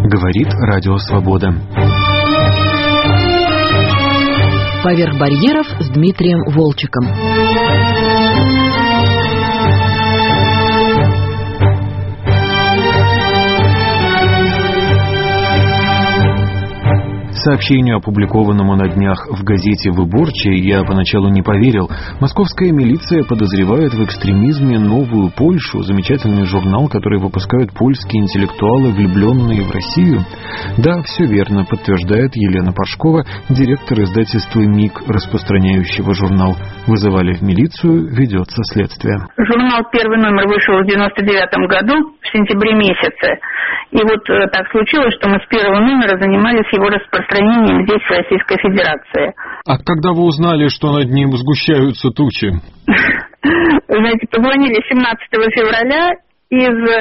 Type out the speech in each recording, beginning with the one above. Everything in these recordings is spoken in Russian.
Говорит Радио Свобода. «Поверх барьеров» с Дмитрием Волчеком. Сообщению, опубликованному на днях в газете «Выборче», я поначалу не поверил. Московская милиция подозревает в экстремизме «Новую Польшу», замечательный журнал, который выпускают польские интеллектуалы, влюбленные в Россию. Да, все верно, подтверждает Елена Паршкова, директор издательства МИК, распространяющего журнал. Вызывали в милицию, ведется следствие. Журнал первый номер вышел в 1999 году, в сентябре месяце. И вот так случилось, что мы с первого номера занимались его распространением здесь, в Российской Федерации. А когда вы узнали, что над ним сгущаются тучи? Знаете, позвонили 17 февраля из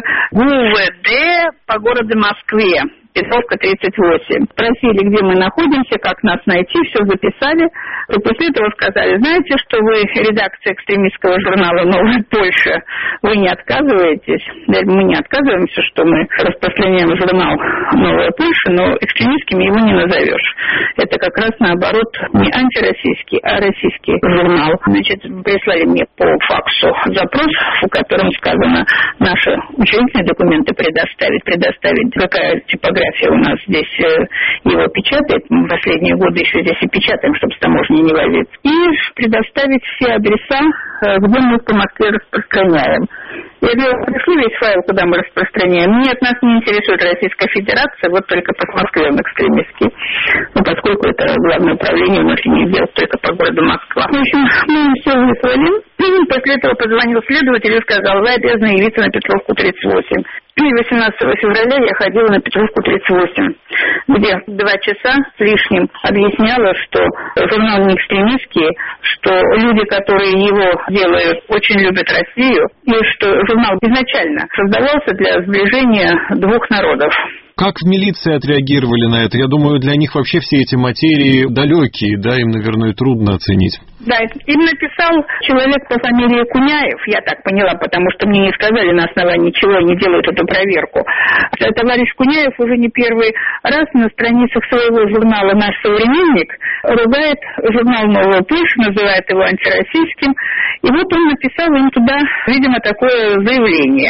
ГУВД по городу Москве. Петровка, 38. Спросили, где мы находимся, как нас найти, все записали. И после этого сказали, знаете, что вы редакция экстремистского журнала «Новая Польша», вы не отказываетесь? Мы не отказываемся, что мы распространяем журнал «Новая Польша», но экстремистским его не назовешь. Это как раз наоборот не антироссийский, а российский журнал. Значит, прислали мне по факсу запрос, в котором сказано наши учредительные документы предоставить, какая типография у нас здесь его печатает. Мы в последние годы еще здесь и печатаем, чтобы с таможней не возиться. И предоставить все адреса, где мы по Москве распространяем. Я говорю, пришли весь файл, куда мы распространяем. Нет, нас не интересует Российская Федерация, вот только по Москве он экстремистский. Ну, поскольку это главное управление внутренних дел только по городу Москва. В общем, мы все выслали. После этого позвонил следователь и сказал, вы обязаны явиться на Петровку, 38. И 18 февраля я ходила на Петровку, 38, где 2 часа с лишним объясняла, что журнал не экстремистский, что люди, которые его делают, очень любят Россию, и что журнал изначально создавался для сближения двух народов. Как в милиции отреагировали на это? Я думаю, для них вообще все эти материи далекие, да, им, наверное, трудно оценить. Да, им написал человек по фамилии Куняев, я так поняла, потому что мне не сказали, на основании чего они делают эту проверку. Товарищ Куняев уже не первый раз на страницах своего журнала «Наш современник» ругает журнал «Новая Польша», называет его антироссийским. И вот он написал им туда, видимо, такое заявление.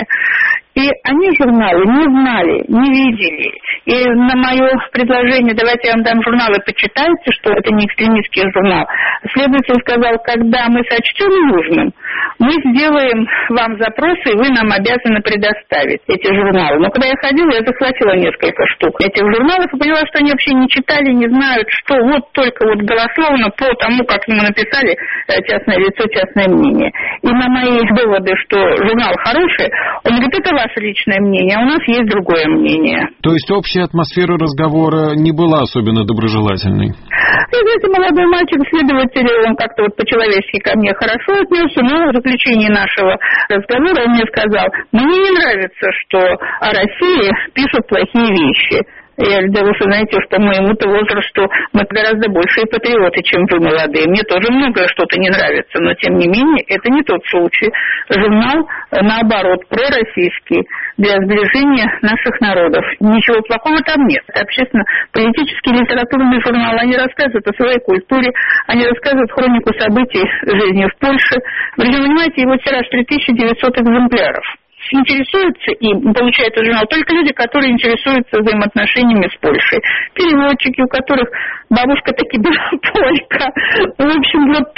И они журналы не знали, не видели. И на мое предложение, давайте я вам дам журналы, почитайте, что это не экстремистский журнал. Следователь сказал, когда мы сочтем нужным, мы сделаем вам запросы, и вы нам обязаны предоставить эти журналы. Но когда я ходила, я захватила несколько штук этих журналов и поняла, что они вообще не читали, не знают, что вот только вот голословно по тому, как ему написали частное лицо, частное мнение. И на мои доводы, что журнал хороший, он говорит, это ваше личное мнение, а у нас есть другое мнение. То есть общая атмосфера разговора не была особенно доброжелательной? Знаете, молодой мальчик, следователь, он как-то вот по-человечески ко мне хорошо отнесся, но в заключении нашего разговора он мне сказал, мне не нравится, что о России пишут плохие вещи. Я говорю, да вы знаете, что моему-то возрасту мы гораздо большие патриоты, чем вы молодые. Мне тоже многое что-то не нравится, но тем не менее это не тот случай. Журнал, наоборот, пророссийский, для сближения наших народов. Ничего плохого там нет. Это общественно-политический литературный журнал. Они рассказывают о своей культуре, они рассказывают хронику событий жизни в Польше. Причем, понимаете, его тираж 3900 экземпляров. Интересуются им, получают этот журнал только люди, которые интересуются взаимоотношениями с Польшей. Переводчики, у которых бабушка таки была полька. В общем, вот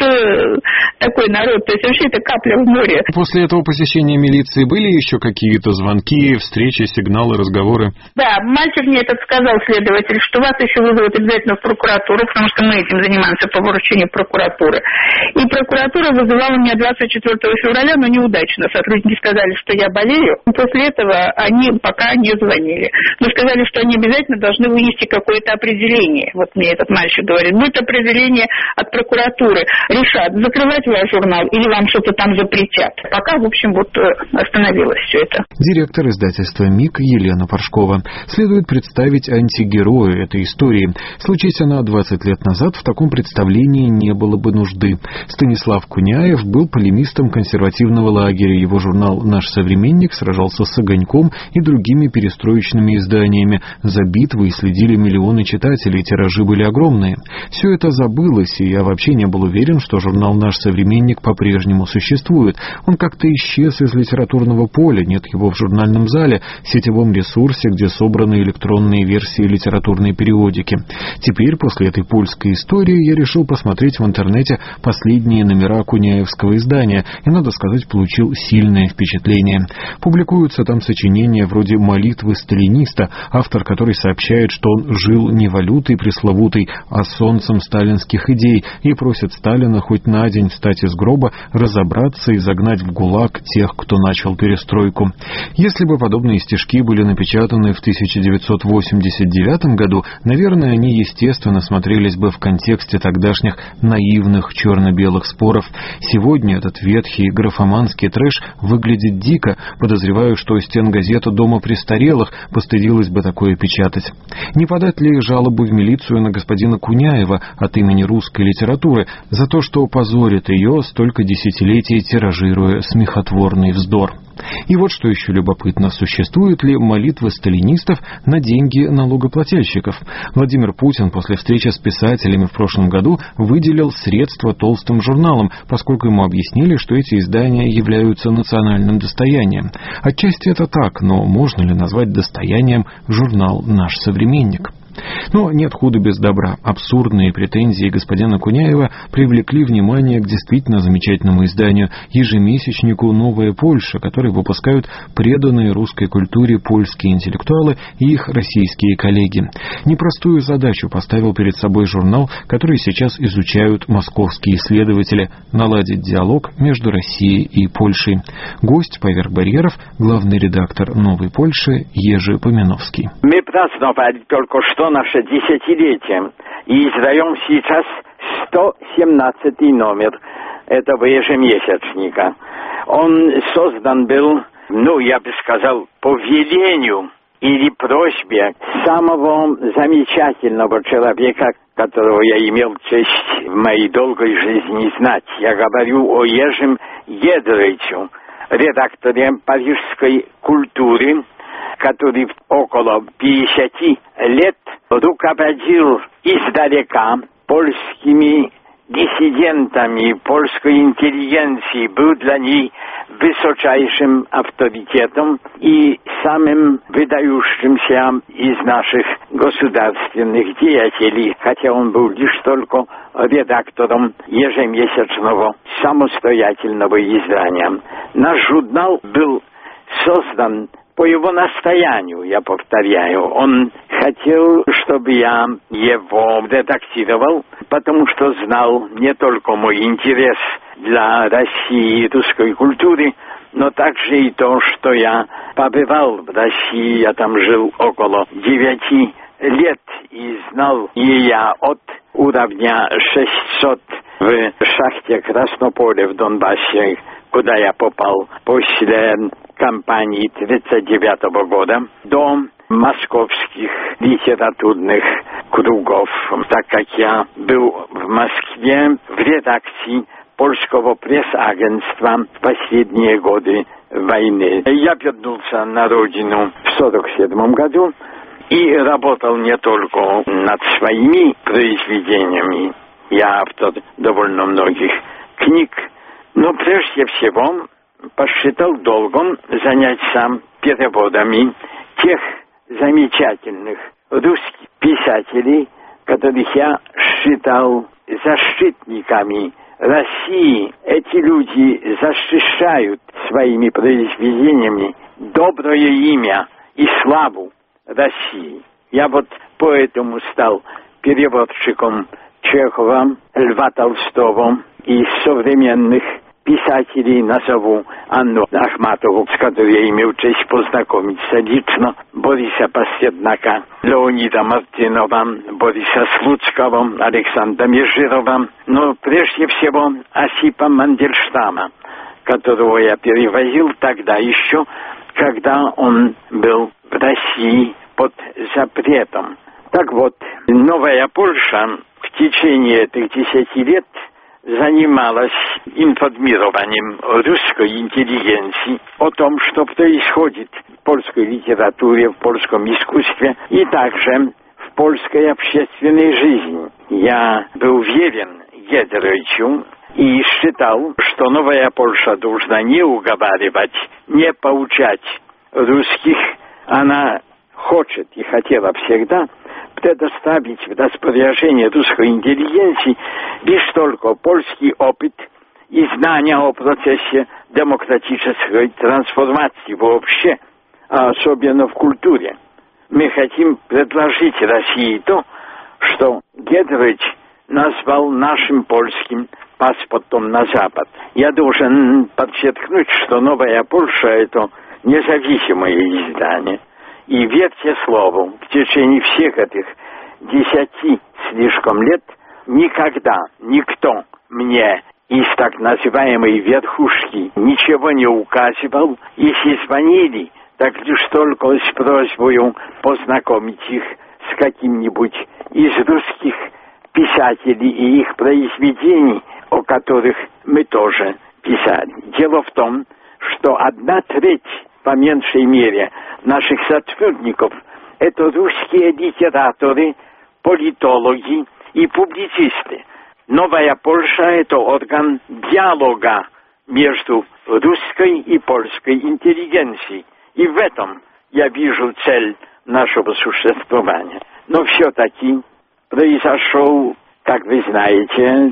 такой народ. То есть вообще это капля в море. После этого посещения милиции были еще какие-то звонки, встречи, сигналы, разговоры? Да, мальчик мне этот сказал, следователь, что вас еще вызовут обязательно в прокуратуру, потому что мы этим занимаемся по поручению прокуратуры. И прокуратура вызывала меня 24 февраля, но неудачно. Сотрудники сказали, что я болею. После этого они пока не звонили. Но сказали, что они обязательно должны вынести какое-то определение. Вот мне этот мальчик говорит, будет определение от прокуратуры. Решат, закрывать ваш журнал или вам что-то там запретят. Пока, в общем, вот остановилось все это. Директор издательства МИК Елена Паршкова. Следует представить антигероя этой истории. Случись она 20 лет назад, в таком представлении не было бы нужды. Станислав Куняев был полемистом консервативного лагеря. Его журнал «Наш современник» «Современник» сражался с «Огоньком» и другими перестроечными изданиями. За битвой следили миллионы читателей, тиражи были огромные. Все это забылось, и я вообще не был уверен, что журнал «Наш современник» по-прежнему существует. Он как-то исчез из литературного поля, нет его в журнальном зале, сетевом ресурсе, где собраны электронные версии литературной периодики. Теперь, после этой польской истории, я решил посмотреть в интернете последние номера куняевского издания, и, надо сказать, получил сильное впечатление. Публикуются там сочинения вроде «Молитвы сталиниста», автор которой сообщает, что он жил не валютой пресловутой, а солнцем сталинских идей, и просит Сталина хоть на день встать из гроба, разобраться и загнать в ГУЛАГ тех, кто начал перестройку. Если бы подобные стишки были напечатаны в 1989 году, наверное, они естественно смотрелись бы в контексте тогдашних наивных черно-белых споров. Сегодня этот ветхий графоманский трэш выглядит дико. Подозреваю, что стенгазета «Дома престарелых» постыдилась бы такое печатать. Не подать ли жалобу в милицию на господина Куняева от имени русской литературы за то, что позорит ее, столько десятилетий тиражируя смехотворный вздор? И вот что еще любопытно. Существуют ли молитвы сталинистов на деньги налогоплательщиков? Владимир Путин после встречи с писателями в прошлом году выделил средства толстым журналам, поскольку ему объяснили, что эти издания являются национальным достоянием. Отчасти это так, но можно ли назвать достоянием журнал «Наш современник»? Но нет худа без добра. Абсурдные претензии господина Куняева привлекли внимание к действительно замечательному изданию, ежемесячнику «Новая Польша», который выпускают преданные русской культуре польские интеллектуалы и их российские коллеги. Непростую задачу поставил перед собой журнал, который сейчас изучают московские исследователи — наладить диалог между Россией и Польшей. Гость «Поверх барьеров» — главный редактор «Новой Польши» Ежи Поминовский. Мы праздновали только что наше десятилетие и издаем сейчас 117 номер этого ежемесячника. Он создан был, я бы сказал, по велению или просьбе самого замечательного человека, которого я имел честь в моей долгой жизни знать. Я говорю о Ежем Едровичу, редакторе парижской культуры, который около 50 лет руководил издалека польскими диссидентами, польской интеллигенцией, был для них высочайшим авторитетом и самым выдающимся из наших государственных деятелей, хотя он был лишь только редактором ежемесячного самостоятельного издания. Наш журнал был создан по его настоянию, я повторяю. Он хотел, чтобы я его редактировал, потому что знал не только мой интерес для России и русской культуры, но также и то, что я побывал в России, я там жил около 9 лет и знал я от уровня 600 в шахте Краснополе в Донбассе, куда я попал после кампании 1939 года, до московских литературных кругов, так как я был в Москве в редакции польского пресс-агентства в последние годы войны. Я вернулся на родину в 1947 году и работал не только над своими произведениями, я автор довольно многих книг, но прежде всего посчитал долгом заняться переводами тех замечательных русских писателей, которых я считал защитниками России. Эти люди защищают своими произведениями доброе имя и славу России. Я вот поэтому стал переводчиком Чехова, Льва Толстого и современных писателей назову Анну Ахматову, с которой я имел честь познакомиться лично, Бориса Пастернака, Леонида Мартинова, Бориса Слуцкого, Александра Межирова, но прежде всего Осипа Мандельштама, которого я перевозил тогда еще, когда он был в России под запретом. Так вот, Новая Польша в течение этих 10 лет занималась информированием русской интеллигенции о том, что происходит в польской литературе, в польском искусстве и также в польской общественной жизни. Я был верен Гедровичу и считал, что новая Польша должна не уговаривать, не поучать русских. Она хочет и хотела всегда предоставить в распоряжение русской интеллигенции лишь только польский опыт и знания о процессе демократической трансформации вообще, а особенно в культуре. Мы хотим предложить России то, что Гедрович назвал нашим польским паспортом на Запад. Я должен подчеркнуть, что «Новая Польша» — это независимое издание. И верьте слову, в течение всех этих 10 слишком лет никогда никто мне из так называемой верхушки ничего не указывал. Если звонили, так лишь только с просьбой познакомить их с каким-нибудь из русских писателей и их произведений, о которых мы тоже писали. Дело в том, что 1/3, по меньшей мере, наших сотрудников — это русские литераторы, политологи и публицисты. Новая Польша — это орган диалога между русской и польской интеллигенцией. И в этом я вижу цель нашего существования. Но все-таки произошел, как вы знаете,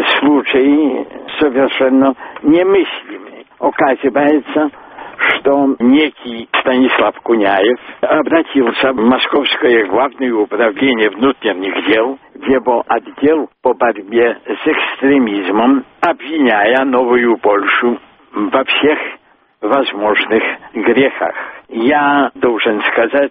случай совершенно немыслимый. Оказывается, что некий Станислав Куняев обратился в Московское главное управление внутренних дел, в его отдел по борьбе с экстремизмом, обвиняя Новую Польшу во всех возможных грехах. Я должен сказать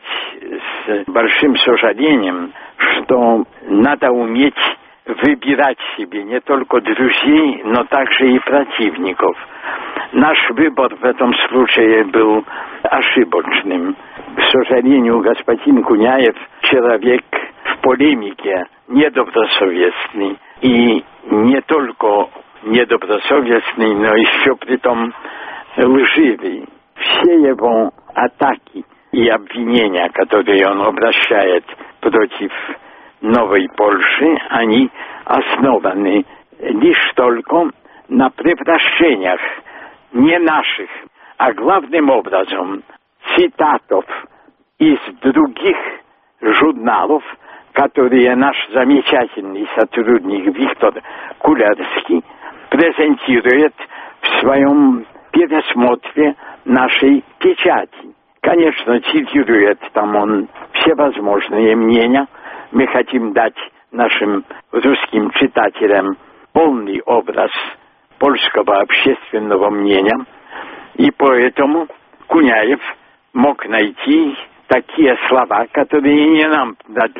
с большим сожалением, что надо уметь выбирать себе не только друзей, но также и противников. Наш выбор в этом случае был ошибочным. К сожалению, господин Куняев человек в полемике недобросовестный. И не только недобросовестный, но еще притом лживый. Все его атаки и обвинения, которые он обращает против Новой Польши, они основаны лишь только на превращениях не наших, а главным образом цитатов из других журналов, которые наш замечательный сотрудник Виктор Кулярский презентирует в своем пересмотре нашей печати. Конечно, цитирует там он всевозможные мнения. Мы хотим дать нашим русским читателям полный образ польского общественного мнения. И поэтому Куняев мог найти такие слова, которые не нам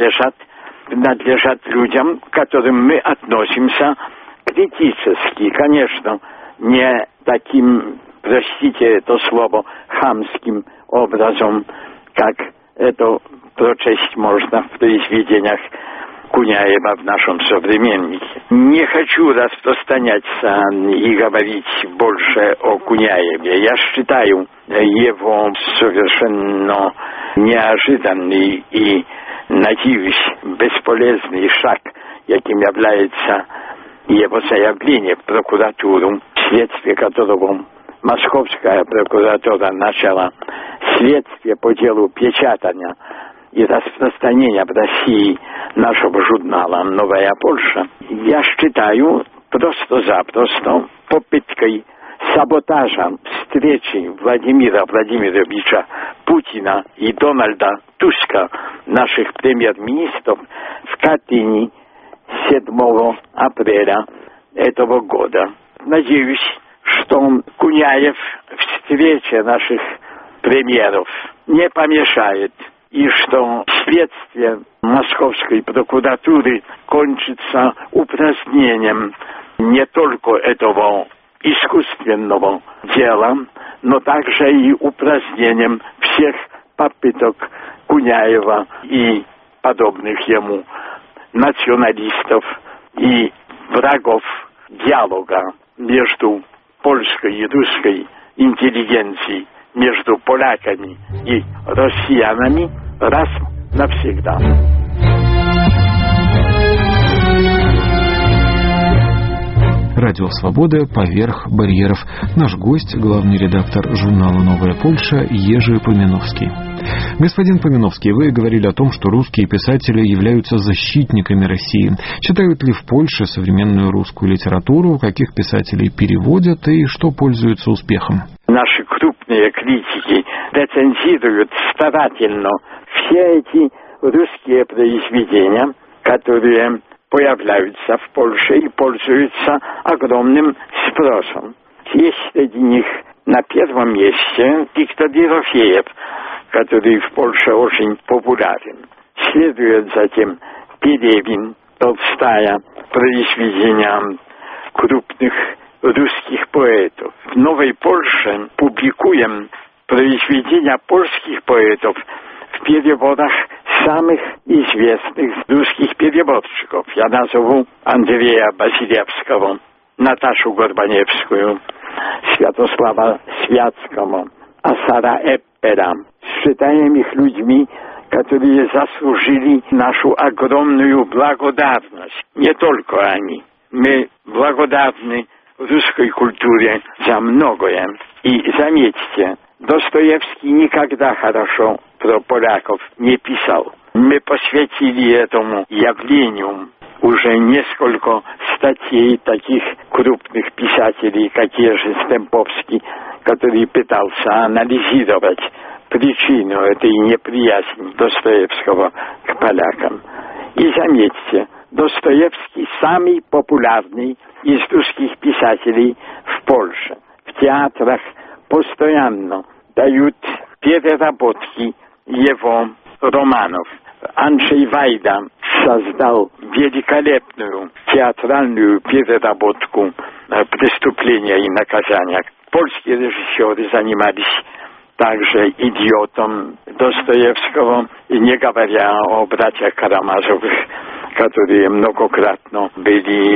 принадлежат людям, к которым мы относимся критически. Конечно, не таким, простите это слово, хамским образом, как это прочесть можно в произведениях Куняева в нашем современнике. Не хочу распространяться и говорить больше о Куняеве. Я считаю его совершенно неожиданный и, надеюсь, бесполезный шаг, яким является его заявление в прокуратуру, вследствие которого Московская прокуратура начала следствие по делу печатания и распространения в России нашего журнала «Новая Польша». Я считаю просто-запросто попыткой саботажа встречи Владимира Владимировича Путина и Дональда Туска, наших премьер-министров, в Катыни 7 апреля этого года. Надеюсь, что Куняев встрече наших премьеров не помешает, и что следствие Московской прокуратуры кончится упразднением не только этого искусственного дела, но также и упразднением всех попыток Куняева и подобных ему националистов и врагов диалога между польской и русской интеллигенцией, между поляками и россиянами раз навсегда. Радио «Свобода. Поверх барьеров». Наш гость, главный редактор журнала «Новая Польша» Ежи Поминовский. Господин Поминовский, вы говорили о том, что русские писатели являются защитниками России. Читают ли в Польше современную русскую литературу, каких писателей переводят и что пользуется успехом? Наши крупные критики рецензируют старательно все эти русские произведения, которые появляются в Польше и пользуются огромным спросом. Есть среди них на первом месте Виктор Ерофеев, который в Польше очень популярен. Следует затем Пелевин, Толстая, произведения крупных русских поэтов. В Новой Польше публикуем произведения польских поэтов в переводах самых известных русских переводчиков. Я назову Андрея Базилевского, Наташу Горбаневскую, Святослава Святского, Асара Эппера. Считаем их людьми, которые заслужили нашу огромную благодарность. Не только они. Мы благодарны русской культуре за многое. И заметьте, Достоевский никогда хорошо про поляков не писал. Мы посвятили этому явлению уже несколько статей таких крупных писателей, как Ежи Стемповский, который пытался анализировать причину этой неприязни Достоевского к полякам. И заметьте, Достоевский самый популярный из русских писателей в Польше. В театрах постоянно дают переработки его романов. Анджей Вайда создал великолепную театральную переработку «Преступления и наказания». Польские режиссеры занимались также «Идиотом» Достоевского, и не говоря о братьях Карамазовых, которые многократно были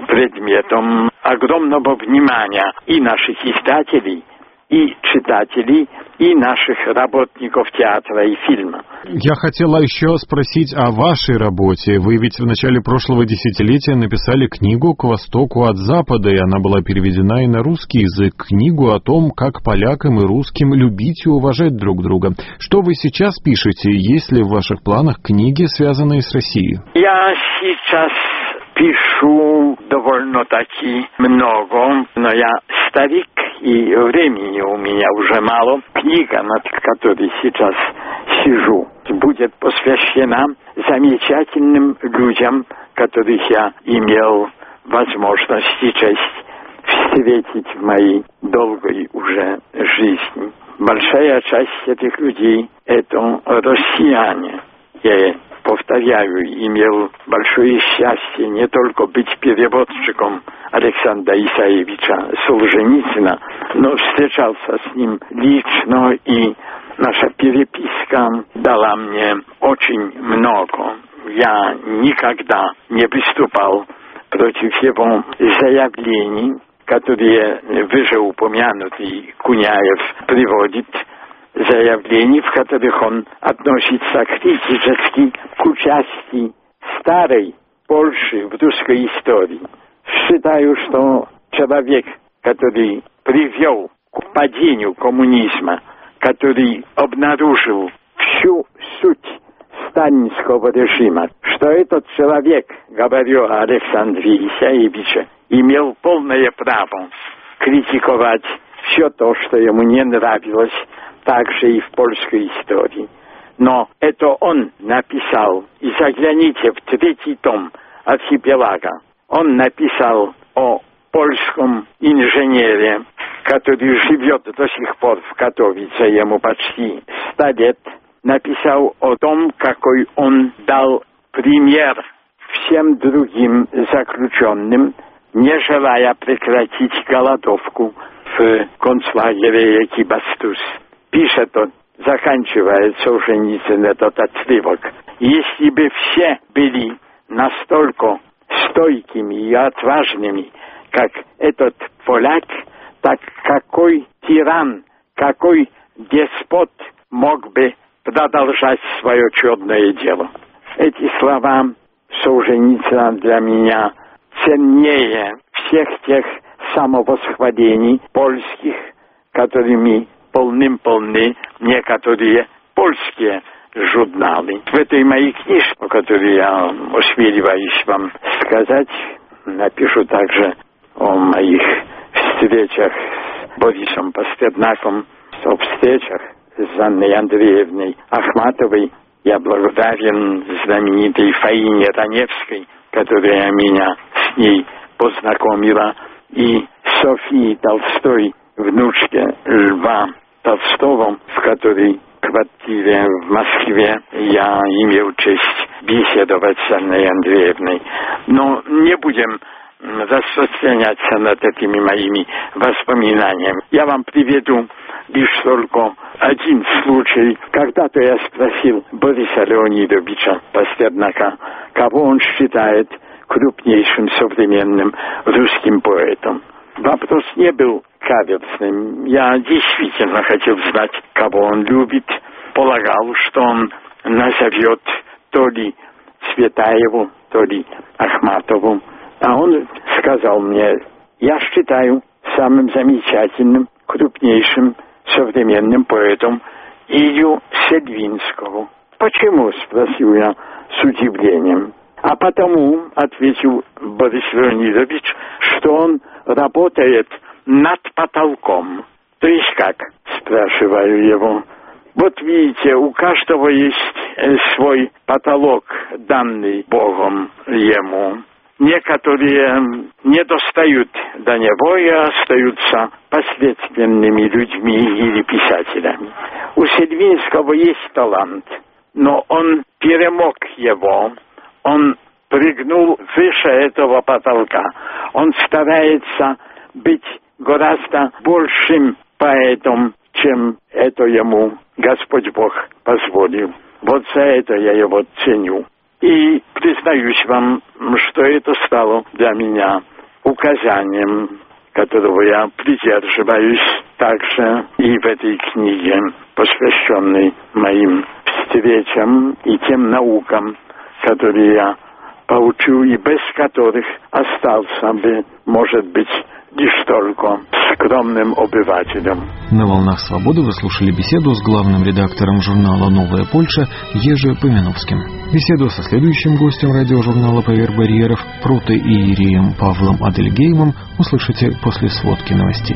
предметом огромного внимания и наших издателей, и читателей, и наших работников театра и фильма. Я хотела еще спросить о вашей работе. Вы ведь в начале прошлого десятилетия написали книгу «К востоку от запада», и она была переведена и на русский язык. Книгу о том, как полякам и русским любить и уважать друг друга. Что вы сейчас пишете? Есть ли в ваших планах книги, связанные с Россией? Я сейчас пишу довольно-таки много, но я старик, и времени у меня уже мало. Книга, над которой сейчас сижу, будет посвящена замечательным людям, которых я имел возможность и честь встретить в моей долгой уже жизни. Большая часть этих людей – это россияне. Я повторяю, имел большое счастье не только быть переводчиком Александра Исаевича Солженицына, но встречался с ним лично, и наша переписка дала мне очень много. Я никогда не выступал против его заявлений, которые вышеупомянутый Куняев приводит, заявлений, в которых он относится критически к участию старой Польши в русской истории. Считаю, что человек, который привел к падению коммунизма, который обнаружил всю суть сталинского режима, что этот человек, говорю о Александре Исаевиче, имел полное право критиковать все то, что ему не нравилось, также и в польской истории. Но это он написал, и загляните в 3-й том «Архипелага». Он написал о польском инженере, который живет до сих пор в Катовице, ему почти 100 лет. Написал о том, какой он дал пример всем другим заключенным, не желая прекратить голодовку в концлагере Экибастуз. Пишет он, заканчивает Солженицын этот отрывок: если бы все были настолько стойкими и отважными, как этот поляк, так какой тиран, какой деспот мог бы продолжать свое чудное дело. Эти слова Солженицына для меня ценнее всех тех самовосхвалений польских, которыми полны некоторые польские журналы. В этой моей книжке, которую я осмеливаюсь вам сказать, напишу также о моих встречах с Борисом Пастернаком, о встречах с Анной Андреевной Ахматовой. Я благодарен знаменитой Фаине Раневской, которая меня с ней познакомила, и Софии Толстой, внучке Льва Толстого, в которой квартире в Москве я имел честь беседовать с Анной Андреевной. Но не будем распространяться над этими моими воспоминаниями. Я вам приведу лишь только один случай. Когда-то я спросил Бориса Леонидовича Пастернака, кого он считает крупнейшим современным русским поэтом. Вопрос не был каверзным. Я действительно хотел знать, кого он любит. Полагал, что он назовет то ли Цветаеву, то ли Ахматову. А он сказал мне: я считаю самым замечательным, крупнейшим современным поэтом Илью Седвинского. Почему? Спросил я с удивлением. А потому, ответил Борис Леонидович, что он работает над потолком. То есть как? Спрашиваю его. Вот видите, у каждого есть свой потолок, данный Богом ему. Некоторые не достают до него и остаются посредственными людьми или писателями. У Седвинского есть талант, но он перемог его, он прыгнул выше этого потолка. Он старается быть гораздо большим поэтом, чем это ему Господь Бог позволил. Вот за это я его ценю. И признаюсь вам, что это стало для меня указанием, которого я придерживаюсь также и в этой книге, посвященной моим встречам и тем наукам, которые я получил и без которых остался бы, может быть, лишь только скромным обывателем. На «Волнах свободы» вы слушали беседу с главным редактором журнала «Новая Польша» Ежи Поминовским. Беседу со следующим гостем радиожурнала «Поверх барьеров» протоиереем Павлом Адельгеймом услышите после сводки новостей.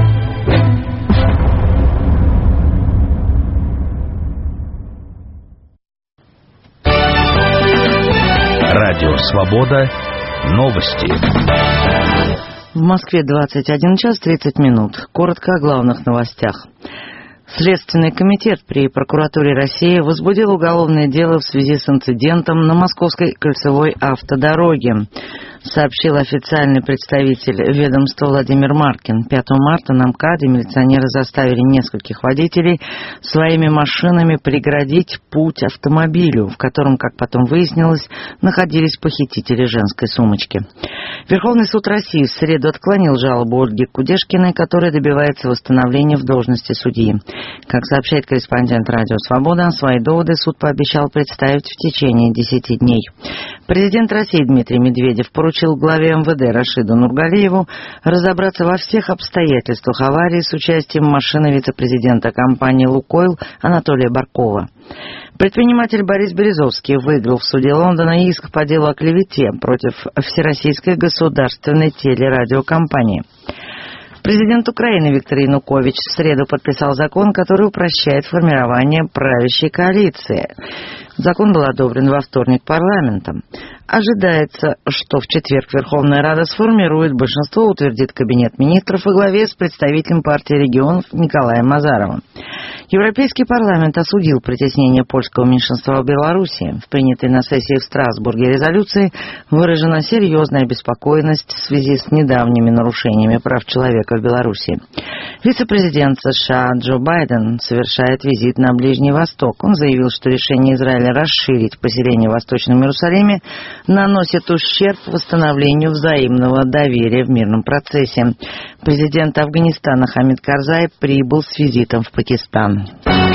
Радио «Свобода». Новости. В Москве 21 час 30 минут. Коротко о главных новостях. Следственный комитет при прокуратуре России возбудил уголовное дело в связи с инцидентом на Московской кольцевой автодороге, сообщил официальный представитель ведомства Владимир Маркин. 5 марта на МКАДе милиционеры заставили нескольких водителей своими машинами преградить путь автомобилю, в котором, как потом выяснилось, находились похитители женской сумочки. Верховный суд России в среду отклонил жалобу Ольги Кудешкиной, которая добивается восстановления в должности судьи. Как сообщает корреспондент «Радио Свобода», свои доводы суд пообещал представить в течение 10 дней. Президент России Дмитрий Медведев поручил главе МВД Рашиду Нургалиеву разобраться во всех обстоятельствах аварии с участием машины вице-президента компании «Лукойл» Анатолия Баркова. Предприниматель Борис Березовский выиграл в суде Лондона иск по делу о клевете против Всероссийской государственной телерадиокомпании. Президент Украины Виктор Янукович в среду подписал закон, который упрощает формирование правящей коалиции. Закон был одобрен во вторник парламентом. Ожидается, что в четверг Верховная Рада сформирует большинство, утвердит Кабинет министров во главе с представителем партии регионов Николаем Азаровым. Европейский парламент осудил притеснение польского меньшинства в Беларуси. В принятой на сессии в Страсбурге резолюции выражена серьезная обеспокоенность в связи с недавними нарушениями прав человека в Беларуси. Вице-президент США Джо Байден совершает визит на Ближний Восток. Он заявил, что решение Израиля расширить поселение в Восточном Иерусалиме наносит ущерб восстановлению взаимного доверия в мирном процессе. Президент Афганистана Хамид Карзай прибыл с визитом в Пакистан.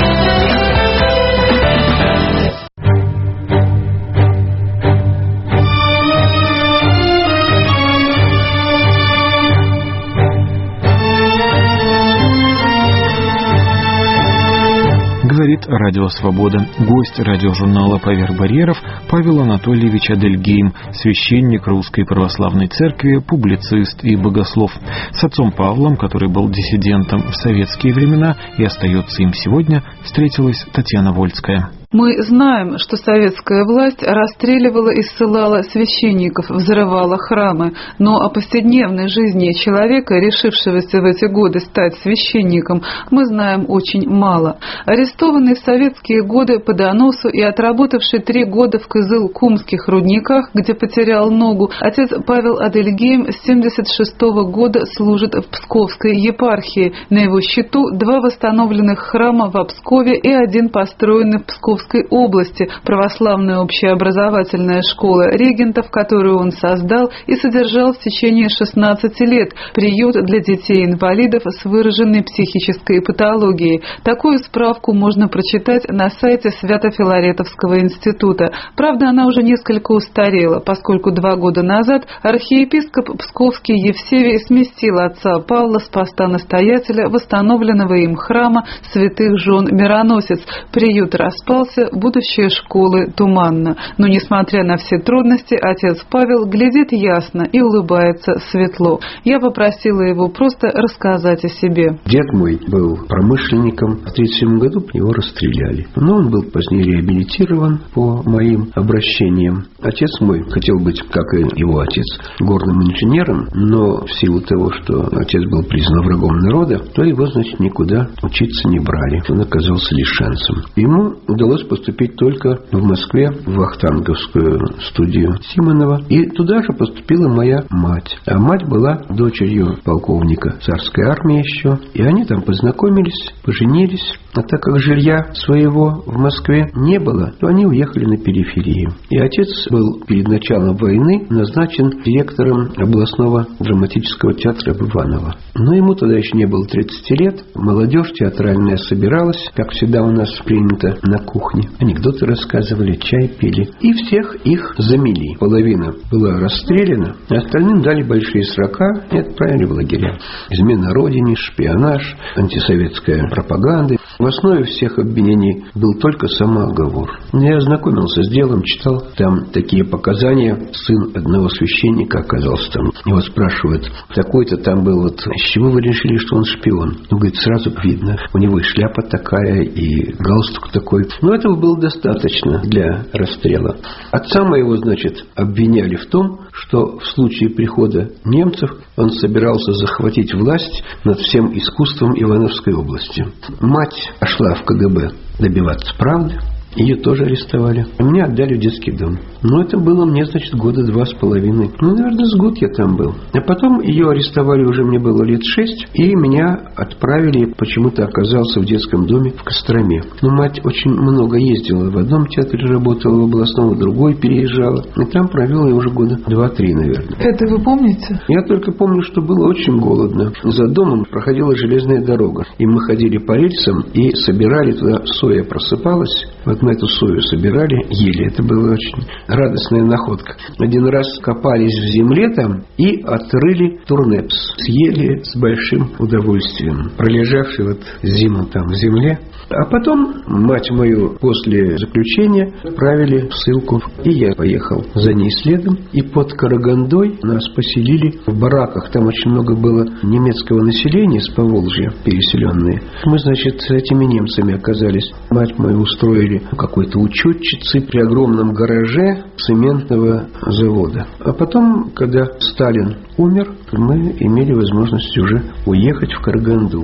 Говорит Радио Свобода. Гость радиожурнала «Поверх барьеров» Павел Анатольевич Адельгейм, священник Русской Православной Церкви, публицист и богослов. С отцом Павлом, который был диссидентом в советские времена и остается им сегодня, встретилась Татьяна Вольская. Мы знаем, что советская власть расстреливала и ссылала священников, взрывала храмы, но о повседневной жизни человека, решившегося в эти годы стать священником, мы знаем очень мало. Арестованный в советские годы по доносу и отработавший 3 года в Кызыл-Кумских рудниках, где потерял ногу, отец Павел Адельгейм с 1976 года служит в Псковской епархии. На его счету 2 восстановленных храма в Пскове и 1 построенный в Псковской области, православная общеобразовательная школа регентов, которую он создал и содержал в течение 16 лет, приют для детей-инвалидов с выраженной психической патологией. Такую справку можно прочитать на сайте Свято-Филаретовского института. Правда, она уже несколько устарела, поскольку 2 года назад архиепископ Псковский Евсевий сместил отца Павла с поста настоятеля восстановленного им храма святых жен Мироносец. Приют распался, будущее школы туманно. Но, несмотря на все трудности, отец Павел глядит ясно и улыбается светло. Я попросила его просто рассказать о себе. Дед мой был промышленником. В 1937 году его расстреляли. Но он был позднее реабилитирован по моим обращениям. Отец мой хотел быть, как и его отец, горным инженером, но в силу того, что отец был признан врагом народа, то его, значит, никуда учиться не брали. Он оказался лишенцем. Ему удалось поступить только в Москве в Вахтанговскую студию Симонова. И туда же поступила моя мать. А мать была дочерью полковника царской армии еще. И они там познакомились, поженились. А так как жилья своего в Москве не было, то они уехали на периферию. И отец был перед началом войны назначен директором областного драматического театра в Иваново. Но ему тогда еще не было 30 лет. Молодежь театральная собиралась, как всегда у нас принято, на кухне. Анекдоты рассказывали, чай пили. И всех их замели. Половина была расстреляна, а остальным дали большие срока и отправили в лагеря. Измена родине, шпионаж, антисоветская пропаганда. В основе всех обвинений был только самооговор. Я ознакомился с делом, читал там такие показания. Сын одного священника оказался там. Его спрашивают, такой-то там был, вот с чего вы решили, что он шпион? Он говорит, сразу видно. У него и шляпа такая, и галстук такой. Но этого было достаточно для расстрела. Отца моего, значит, обвиняли в том, что в случае прихода немцев он собирался захватить власть над всем искусством Ивановской области. Мать пошла в КГБ добиваться правды. Ее тоже арестовали. Меня отдали в детский дом. Но это было мне, значит, 2.5 года. Ну, наверное, с год я там был. А потом ее арестовали, уже мне было лет 6. И меня отправили, почему-то оказался в детском доме в Костроме. Но мать очень много ездила. В одном театре работала, в областном, в другой переезжала. И там провела я уже 2-3 года, наверное. Это вы помните? Я только помню, что было очень голодно. За домом проходила железная дорога. И мы ходили по рельсам и собирали туда, соя просыпалась. Вот мы эту сою собирали, ели. Это была очень радостная находка. Один раз копались в земле там и отрыли турнепс. Съели с большим удовольствием. Пролежавший вот зиму там в земле. А потом мать мою после заключения отправили в ссылку. И я поехал за ней следом. И под Карагандой нас поселили в бараках. Там очень много было немецкого населения с Поволжья, переселенные. Мы, значит, с этими немцами оказались. Мать мою устроили какой-то учетчицы при огромном гараже цементного завода. А потом, когда Сталин умер, мы имели возможность уже уехать в Караганду.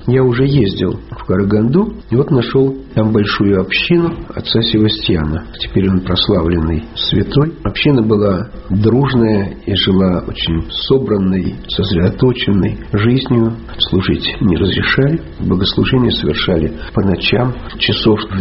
я уже ездил в Караганду, и вот нашел там большую общину отца Севастьяна. Теперь он прославленный святой. Община была дружная и жила очень собранной, сосредоточенной жизнью. Служить не разрешали. Богослужения совершали по ночам. Часов в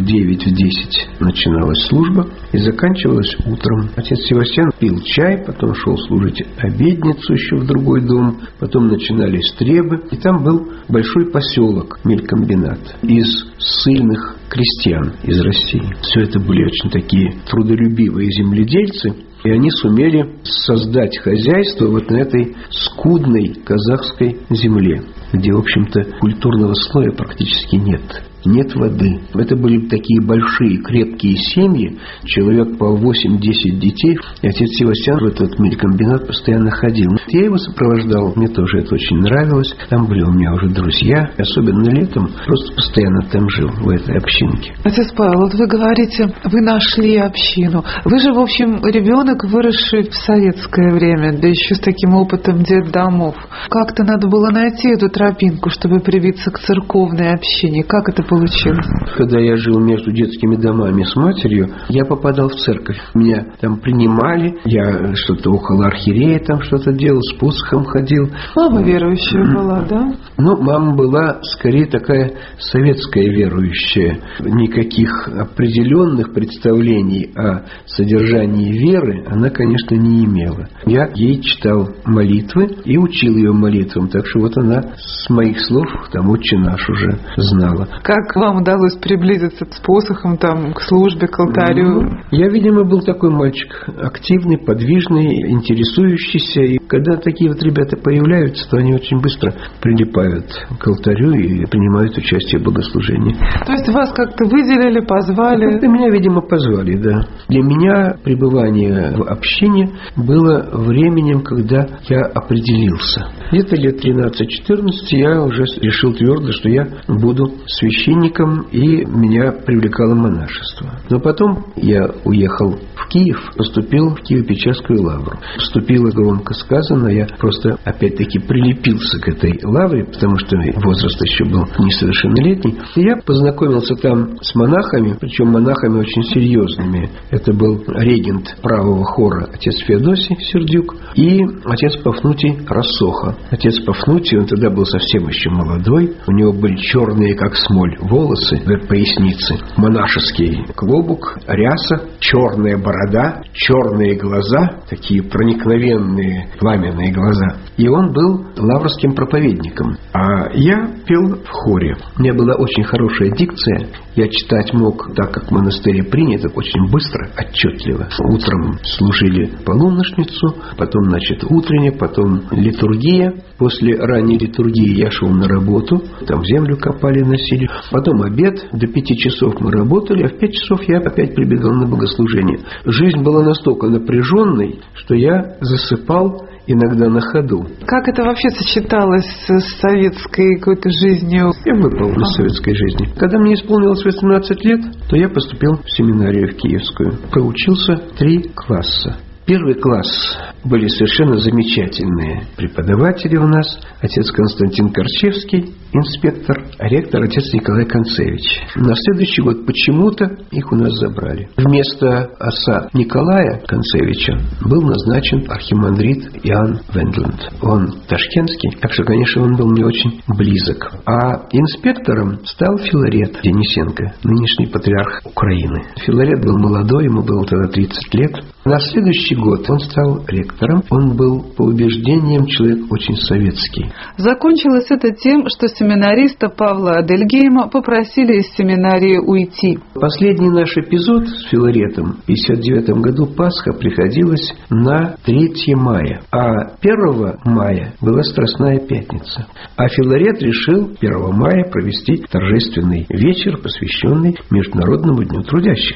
9-10 начиналась служба и заканчивалась утром. Отец Севастьян пил чай, потом шел служить обедницу еще в другой дом. Потом начинались требы. И там был большой поселок, мелькомбинат, из ссыльных крестьян из России. Все это были очень такие трудолюбивые земледельцы. И они сумели создать хозяйство вот на этой скудной казахской земле, где, в общем-то, культурного слоя практически нет. Нет воды. Это были такие большие, крепкие семьи, человек по 8-10 детей. И отец Севастьян в этот мелькомбинат постоянно ходил. Я его сопровождал, мне тоже это очень нравилось. Там были у меня уже друзья, особенно летом, просто постоянно там жил, в этой общинке. Отец Павел, вот вы говорите, вы нашли общину. Вы же, в общем, ребенок, выросший в советское время, да еще с таким опытом детдомов. Как-то надо было найти эту тропинку, чтобы прибиться к церковной общине. Как это получилось? Когда я жил между детскими домами с матерью, я попадал в церковь. Меня там принимали, я что-то около архиерея там что-то делал, с посохом ходил. Мама верующая была, да? Ну, мама была скорее такая советская верующая. Никаких определенных представлений о содержании веры она, конечно, не имела. Я ей читал молитвы и учил ее молитвам, так что вот она с моих слов там «Отче наш» уже знала. Как вам удалось приблизиться с посохом там, к службе, к алтарю? Я, видимо, был такой мальчик активный, подвижный, интересующийся. И когда такие вот ребята появляются, то они очень быстро прилипают к алтарю и принимают участие в богослужении. То есть вас как-то выделили, позвали? Как-то меня, видимо, позвали, да. Для меня пребывание в общине было временем, когда я определился. Где-то лет 13-14 я уже решил твердо, что я буду священником, и меня привлекало монашество. Но потом я уехал в Киев, поступил в Киево-Печерскую лавру. Поступило громко сказано, я просто опять-таки прилепился к этой лавре, потому что возраст еще был несовершеннолетний. И я познакомился там с монахами, причем монахами очень серьезными. Это был регент правого хора отец Феодосий Сердюк и отец Пафнутий Рассоха. Отец Пафнутий, он тогда был совсем еще молодой, у него были черные, как смоль, волосы до поясницы, монашеский клобук, ряса, черная борода, черные глаза, такие проникновенные пламенные глаза. И он был лаврским проповедником. А я пел в хоре. У меня была очень хорошая дикция. Я читать мог так, как в монастыре принято, очень быстро, отчетливо. Утром служили полуношницу, потом, утренняя, потом литургия. После ранней литургии я шел на работу, там землю копали, носили. Потом обед, до 5 часов мы работали, а в 5 часов я опять прибегал на богослужение. Жизнь была настолько напряженной, что я засыпал иногда на ходу. Как это вообще сочеталось с советской какой-то жизнью? Я выпал из советской жизни. Когда мне исполнилось 18 лет, то я поступил в семинарию в Киевскую. Проучился 3 класса. Первый класс были совершенно замечательные преподаватели у нас. Отец Константин Корчевский, инспектор, а ректор отец Николай Концевич. На следующий год почему-то их у нас забрали. Вместо отца Николая Концевича был назначен архимандрит Иоанн Вендланд. Он ташкентский, так что, конечно, он был мне очень близок. А инспектором стал Филарет Денисенко, нынешний патриарх Украины. Филарет был молодой, ему было тогда 30 лет. На следующий год он стал ректором. Он был по убеждениям человек очень советский. Закончилось это тем, что семинариста Павла Адельгейма попросили из семинарии уйти. Последний наш эпизод с Филаретом в 1959 году Пасха приходилась на 3 мая, а 1 мая была Страстная Пятница. А Филарет решил 1 мая провести торжественный вечер, посвященный Международному дню трудящихся.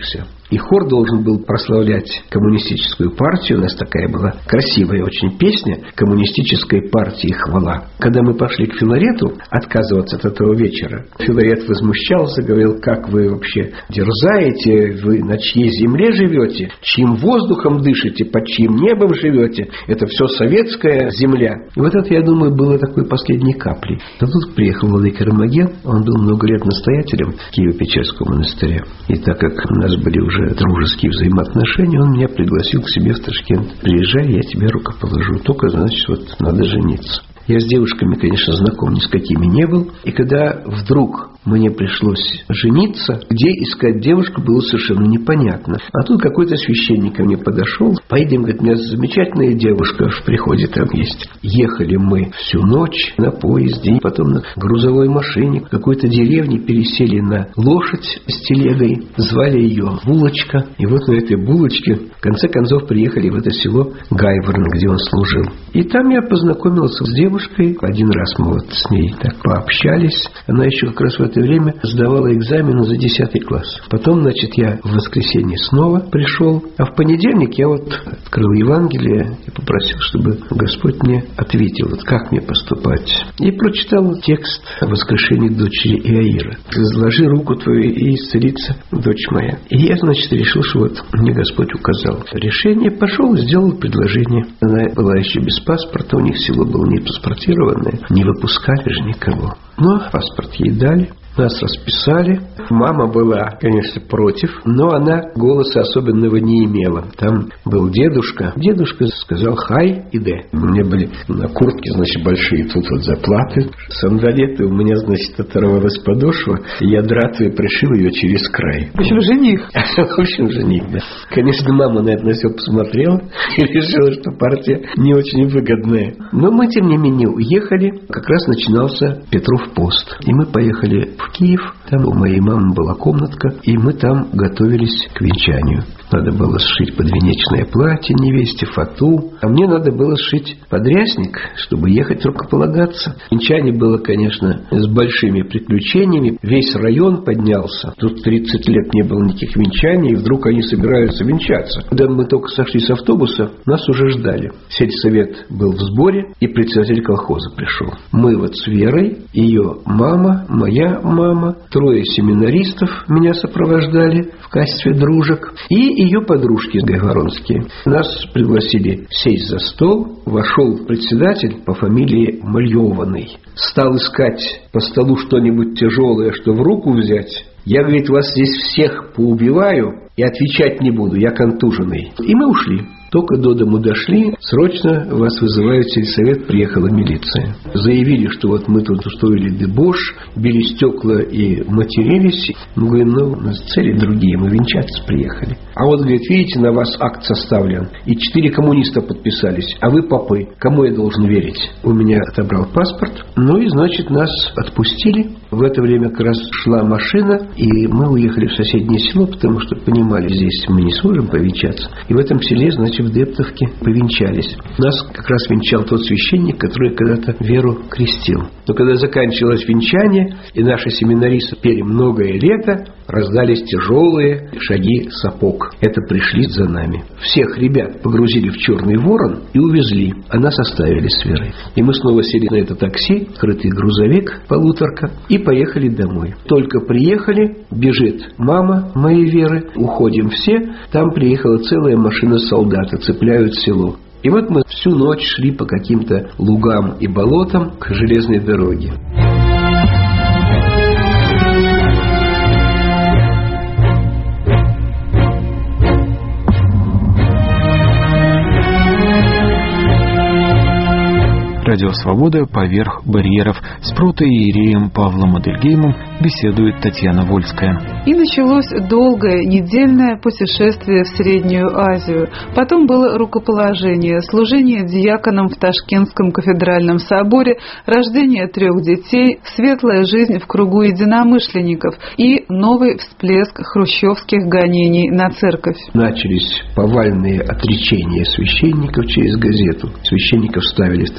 И хор должен был прославлять коммунистическую партию. У нас такая была красивая очень песня «Коммунистической партии хвала». Когда мы пошли к Филарету отказываться от этого вечера, Филарет возмущался, говорил: как вы вообще дерзаете, вы на чьей земле живете, чьим воздухом дышите, под чьим небом живете, это все советская земля. И вот это, я думаю, было такой последней каплей. Но тут приехал владыка Ромаген, он был много лет настоятелем Киево-Печерского монастыря. И так как у нас были уже дружеские взаимоотношения, он меня пригласил к себе в Ташкент. Приезжай, я тебе рукоположу. Только, значит, вот надо жениться. Я с девушками, конечно, знаком ни с какими не был. И когда вдруг мне пришлось жениться, где искать девушку, было совершенно непонятно. А тут какой-то священник ко мне подошел. Поедем, говорит, у меня замечательная девушка в приходе там есть. Ехали мы всю ночь на поезде, потом на грузовой машине в какой-то деревне пересели на лошадь с телегой. Звали ее Булочка. И вот на этой Булочке в конце концов приехали в это село Гайворон, где он служил. И там я познакомился с девушкой. Один раз мы вот с ней так пообщались. Она еще как раз в это время сдавала экзамены за 10 класс. Потом, значит, я в воскресенье снова пришел. А в понедельник я вот открыл Евангелие и попросил, чтобы Господь мне ответил, вот как мне поступать. И прочитал текст о воскрешении дочери Иаира. «Возложи руку твою, и исцелится дочь моя». И я, значит, решил, что вот мне Господь указал решение. Пошел, сделал предложение. Она была еще без паспорта, у них село было не паспортированное. Не выпускали же никого. Но паспорт ей дали. Нас расписали. Мама была, конечно, против, но она голоса особенного не имела. Там был дедушка. Дедушка сказал «хай» и «де». У меня были на куртке, значит, большие тут вот заплаты. Сандалеты у меня, значит, оторвалась подошва. Я дратвой пришил ее через край. В общем, жених. В общем, жених, да. Конечно, мама на это на все посмотрела и решила, что партия не очень выгодная. Но мы, тем не менее, уехали. Как раз начинался Петров пост. И мы поехали в Киев, там у моей мамы была комнатка, и мы там готовились к венчанию. Надо было сшить подвенечное платье невесте, фату, а мне надо было сшить подрясник, чтобы ехать рукополагаться. Венчание было, конечно, с большими приключениями. Весь район поднялся. Тут 30 лет не было никаких венчаний, и вдруг они собираются венчаться. Когда мы только сошли с автобуса, нас уже ждали. Сельсовет был в сборе, и председатель колхоза пришел. Мы вот с Верой, ее мама, моя мама, 3 семинаристов меня сопровождали в качестве дружек, и ее подружки гайворонские. Нас пригласили сесть за стол. Вошел председатель по фамилии Мальеванный. Стал искать по столу что-нибудь тяжелое, что в руку взять. Я, говорит, вас здесь всех поубиваю и отвечать не буду, я контуженный. И мы ушли. Только до дому дошли, срочно вас вызывают в сельсовет, приехала милиция. Заявили, что вот мы тут устроили дебош, били стекла и матерились. Мы говорим, ну, у нас цели другие, мы венчаться приехали. А вот, говорит, видите, на вас акт составлен, и 4 коммуниста подписались, а вы попы, кому я должен верить? У меня отобрал паспорт, ну и, значит, нас отпустили. В это время как раз шла машина, и мы уехали в соседнее село, потому что понимали, здесь мы не сможем повенчаться. И в этом селе, значит, в Дептовке повенчались. Нас как раз венчал тот священник, который когда-то Веру крестил. Но когда заканчивалось венчание, и наши семинаристы пели «Многое лето», раздались тяжелые шаги сапог. Это пришли за нами. Всех ребят погрузили в Черный Ворон и увезли, а нас оставили с Верой. И мы снова сели на это такси, крытый грузовик, полуторка, и поехали домой. Только приехали, бежит мама моей Веры, уходим все, там приехала целая машина солдат, цепляют село. И вот мы всю ночь шли по каким-то лугам и болотам к железной дороге. Радио «Свобода» поверх барьеров. С протоиереем Павлом Адельгеймом беседует Татьяна Вольская. И началось долгое недельное путешествие в Среднюю Азию. Потом было рукоположение, служение диаконом в Ташкентском кафедральном соборе, рождение 3 детей, светлая жизнь в кругу единомышленников и новый всплеск хрущевских гонений на церковь. Начались повальные отречения священников через газету. Священников ставили в такое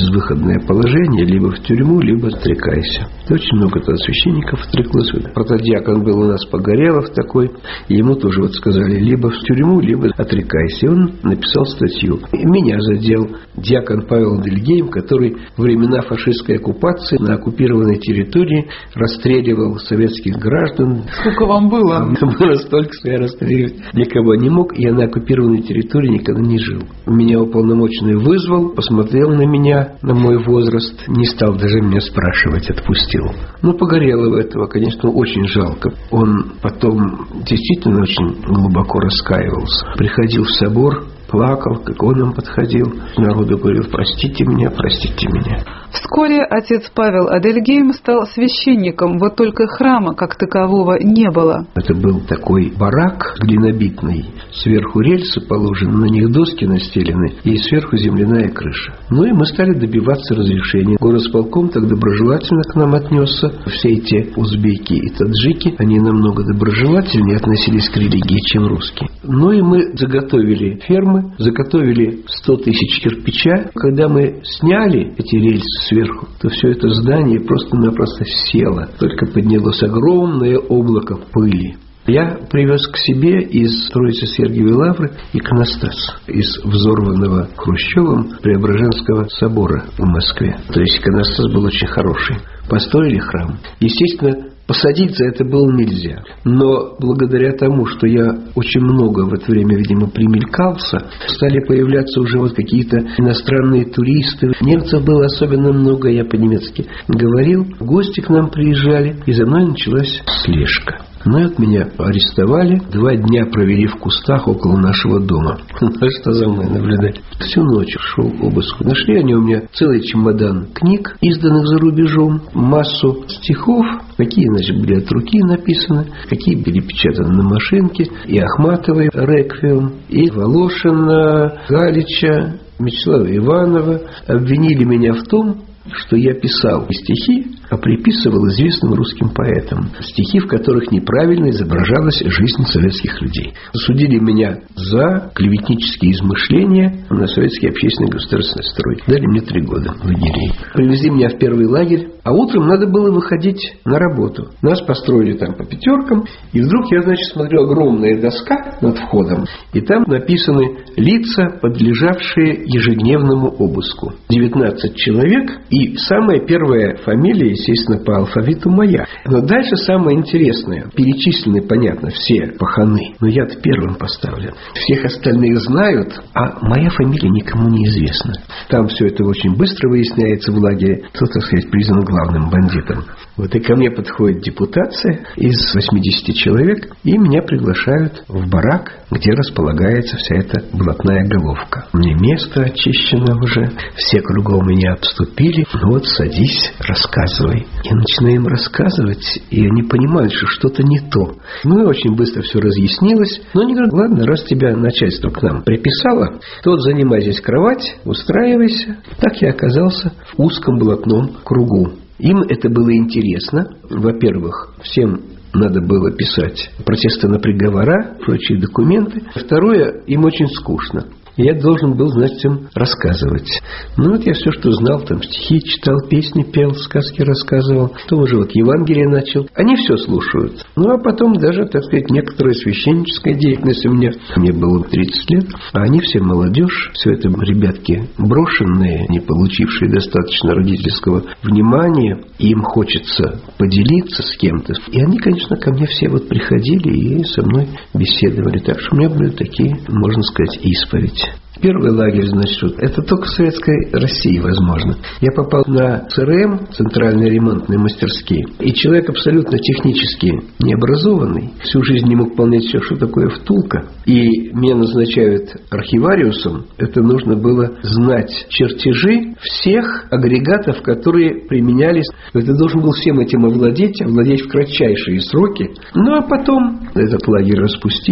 безвыходное положение, либо в тюрьму, либо отрекайся. И очень много тогда священников отреклось. Протодиакон был у нас Погорелов такой, и ему тоже вот сказали, либо в тюрьму, либо отрекайся. И он написал статью. И меня задел диакон Павел Дельгейм, который во времена фашистской оккупации на оккупированной территории расстреливал советских граждан. Сколько вам было? Было столько, что я расстреливать никого не мог. Я на оккупированной территории никогда не жил. Меня уполномоченный вызвал, посмотрел на меня, на мой возраст, не стал даже меня спрашивать, отпустил. Но Погорелого этого, конечно, очень жалко. Он потом действительно очень глубоко раскаивался. Приходил в собор, плакал, как он нам подходил. Народу говорил: простите меня, простите меня. Вскоре отец Павел Адельгейм стал священником, вот только храма как такового не было. Это был такой барак глинобитный. Сверху рельсы положены, на них доски настелены, и сверху земляная крыша. Ну и мы стали добиваться разрешения. Горосполком так доброжелательно к нам отнесся. Все эти узбеки и таджики, они намного доброжелательнее относились к религии, чем русские. Ну и мы заготовили фермы, заготовили 100 тысяч кирпича. Когда мы сняли эти рельсы сверху, то все это здание просто-напросто село. Только поднялось огромное облако пыли. Я привез к себе из Троицы Сергиевой Лавры иконостас из взорванного Хрущевым Преображенского собора в Москве. То есть иконостас был очень хороший. Построили храм. Естественно, посадить за это было нельзя. Но благодаря тому, что я очень много в это время, видимо, примелькался, стали появляться уже вот какие-то иностранные туристы. Немцев было особенно много, я по-немецки говорил. Гости к нам приезжали, и за мной началась слежка. Ну и вот меня арестовали, 2 дня провели в кустах около нашего дома. Что за мной наблюдать? Всю ночь шел обыск. Нашли они у меня целый чемодан книг, изданных за рубежом, массу стихов, какие, значит, были от руки написаны, какие были печатаны на машинке, и Ахматовой «Реквием», и Волошина, Галича, Мечислава Иванова. Обвинили меня в том, что я писал стихи, а приписывал известным русским поэтам. Стихи, в которых неправильно изображалась жизнь советских людей. Судили меня за клеветнические измышления на советский общественный государственный строй. Дали мне 3 года лагерей. Привезли меня в первый лагерь, а утром надо было выходить на работу. Нас построили там по 5, и вдруг я, значит, смотрю, огромная доска над входом, и там написаны лица, подлежавшие ежедневному обыску. 19 человек, и самая первая фамилия, естественно, по алфавиту моя. Но дальше самое интересное. Перечислены, понятно, все паханы, но я-то первым поставлен. Всех остальных знают, а моя фамилия никому не известна. Там все это очень быстро выясняется в лагере. Кто, так сказать, признан главным бандитом. Вот и ко мне подходит депутация из 80 человек, и меня приглашают в барак, где располагается вся эта блатная головка. Мне место очищено уже, все кругом меня обступили. Ну вот, садись, рассказывай. Я начинаю им рассказывать, и они понимают, что что-то не то. Ну и очень быстро все разъяснилось. Но они говорят: ладно, раз тебя начальство к нам приписало, то занимай здесь кровать, устраивайся. Так я оказался в узком блатном кругу. Им это было интересно. Во-первых, всем надо было писать протесты на приговора, прочие документы. Второе, им очень скучно. Я должен был, значит, им рассказывать. Ну вот я все, что знал, там стихи читал, песни пел, сказки рассказывал. Потом уже вот Евангелие начал. Они все слушают. Ну а потом даже, так сказать, некоторая священническая деятельность у меня. Мне было 30 лет, а они все молодежь. Все это ребятки брошенные, не получившие достаточно родительского внимания. Им хочется поделиться с кем-то. И они, конечно, ко мне все вот приходили и со мной беседовали. Так что у меня были такие, можно сказать, исповеди. Первый лагерь, значит, это только в Советской России возможно. Я попал на ЦРМ, Центральные ремонтные мастерские, и человек абсолютно технически необразованный, всю жизнь не мог понять все, что такое втулка, и меня назначают архивариусом. Это нужно было знать чертежи всех агрегатов, которые применялись. Это должен был всем этим овладеть в кратчайшие сроки. Ну а потом этот лагерь распустили,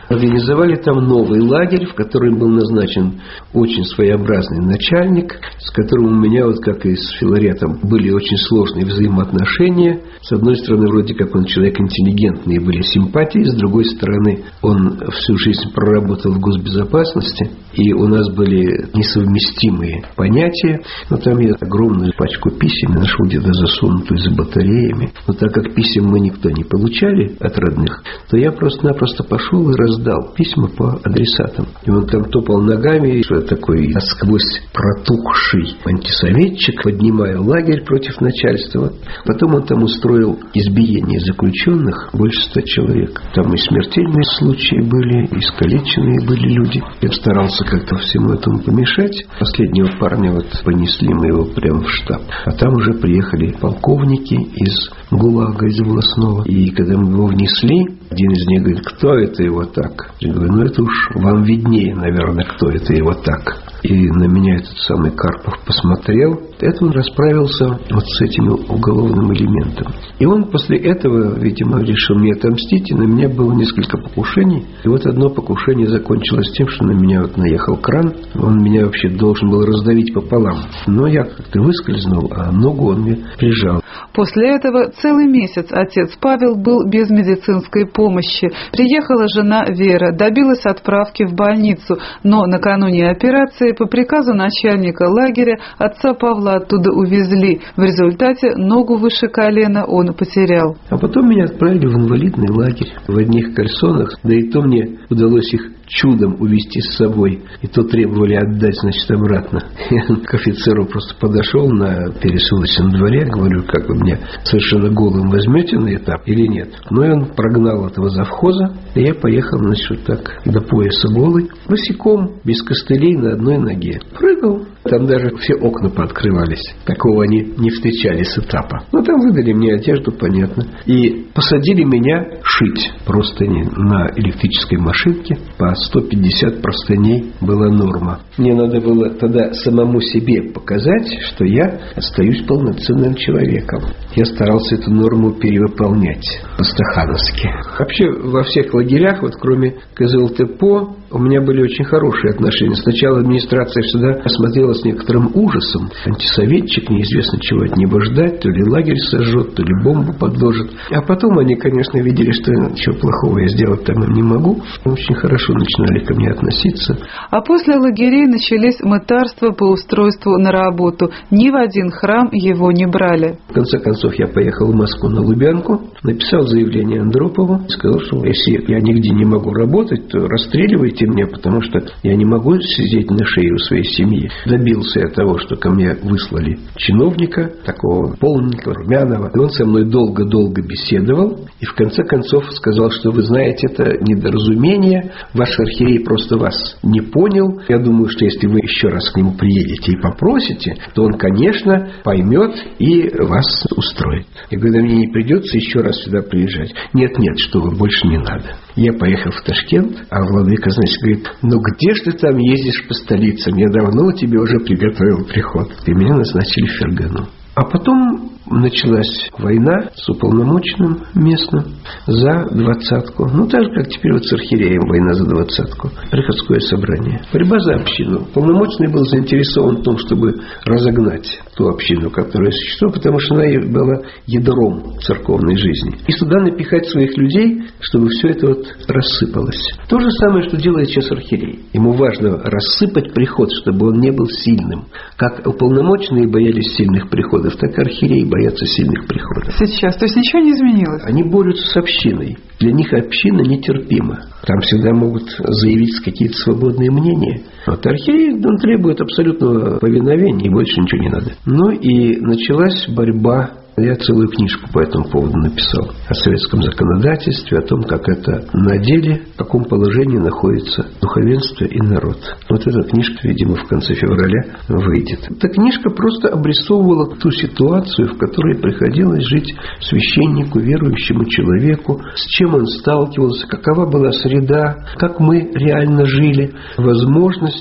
Организовали там новый лагерь, в котором был назначен очень своеобразный начальник, с которым у меня, вот как и с Филаретом, были очень сложные взаимоотношения. С одной стороны, вроде как он человек интеллигентный, и были симпатии, с другой стороны, он всю жизнь проработал в госбезопасности, и у нас были несовместимые понятия. Но там я огромную пачку писем нашел где-то засунутую за батареями. Но так как писем мы никто не получали от родных, то я просто-напросто пошел и раздал письма по адресатам. И он там топал ногами, что такой насквозь протухший антисоветчик, поднимая лагерь против начальства. Потом он там устроил избиение заключенных, больше 100 человек. Там и смертельные случаи были, и искалеченные были люди. Я старался как-то всему этому помешать. Последнего парня вот понесли мы его прямо в штаб. А там уже приехали полковники из ГУЛАГа, из областного. И когда мы его внесли, один из них говорит: кто это его так? Я говорю: ну это уж вам виднее, наверное, кто это его так. И на меня этот самый Карпов посмотрел. Это он расправился вот с этим уголовным элементом. И он после этого, видимо, решил мне отомстить, и на меня было несколько покушений. И вот одно покушение закончилось тем, что на меня вот наехал кран. Он меня вообще должен был раздавить пополам. Но я как-то выскользнул, а ногу он мне прижал. После этого целый месяц отец Павел был без медицинской помощи. Приехала жена Вера, добилась отправки в больницу, но накануне операции по приказу начальника лагеря отца Павла оттуда увезли. В результате ногу выше колена он потерял. А потом меня отправили в инвалидный лагерь в одних кальсонах, да и то мне удалось их чудом увезти с собой. И то требовали отдать, значит, обратно. Я к офицеру просто подошел на пересылочном дворе, говорю: как вы меня совершенно голым возьмете на этап или нет? Ну и он прогнал этого завхоза, и я поехал, значит, вот так до пояса голый, босиком, без костылей, на одной ноге. Прыгал. Там даже все окна пооткрывались. Такого они не встречали с этапа. Но там выдали мне одежду, понятно. И посадили меня шить простыни на электрической машинке. По 150 простыней была норма. Мне надо было тогда самому себе показать, что я остаюсь полноценным человеком. Я старался эту норму перевыполнять по-стахановски. Вообще во всех лагерях, вот кроме КЗЛТПО, у меня были очень хорошие отношения. Сначала администрация всегда смотрела с некоторым ужасом. Антисоветчик, неизвестно чего от него ждать, то ли лагерь сожжет, то ли бомбу подложит. А потом они, конечно, видели, что ничего плохого я сделать там им не могу. Очень хорошо начинали ко мне относиться. А после лагерей начались мытарства по устройству на работу. Ни в один храм его не брали. В конце концов, я поехал в Москву на Лубянку, написал заявление Андропову, сказал, что если я нигде не могу работать, то расстреливайте меня, потому что я не могу сидеть на шее у своей семьи. Добился я того, что ко мне выслали чиновника, такого полненького, румяного. И он со мной долго-долго беседовал. И в конце концов сказал, что вы знаете, это недоразумение. Ваш архиерей просто вас не понял. Я думаю, что если вы еще раз к нему приедете и попросите, то он, конечно, поймет и вас устроит. Я говорю: мне не придется еще раз сюда приезжать. Нет, что вы, больше не надо. Я поехал в Ташкент, а владыка, значит, говорит: ну где ж ты там ездишь по столицам? Я давно тебе уже приготовил приход. И меня назначили в Фергану. А потом началась война с уполномоченным местным за 20-ку. Ну, так же, как теперь вот с архиереем война за 20-ку. Приходское собрание. Борьба за общину. Уполномоченный был заинтересован в том, чтобы разогнать ту общину, которая существовала, потому что она была ядром церковной жизни. И сюда напихать своих людей, чтобы все это вот рассыпалось. То же самое, что делает сейчас архиерей. Ему важно рассыпать приход, чтобы он не был сильным. Как уполномоченные боялись сильных приходов, так и архиереи боятся сильных приходов. Сейчас, то есть ничего не изменилось? Они борются с общиной. Для них община нетерпима. Там всегда могут заявить какие-то свободные мнения. Вот архиерей, он требует абсолютного повиновения, и больше ничего не надо. Ну и началась борьба. Я целую книжку по этому поводу написал. О советском законодательстве, о том, как это на деле, в каком положении находится духовенство и народ. Вот эта книжка, видимо, в конце февраля выйдет. Эта книжка просто обрисовывала ту ситуацию, в которой приходилось жить священнику, верующему человеку, с чем он сталкивался, какова была среда, как мы реально жили, возможности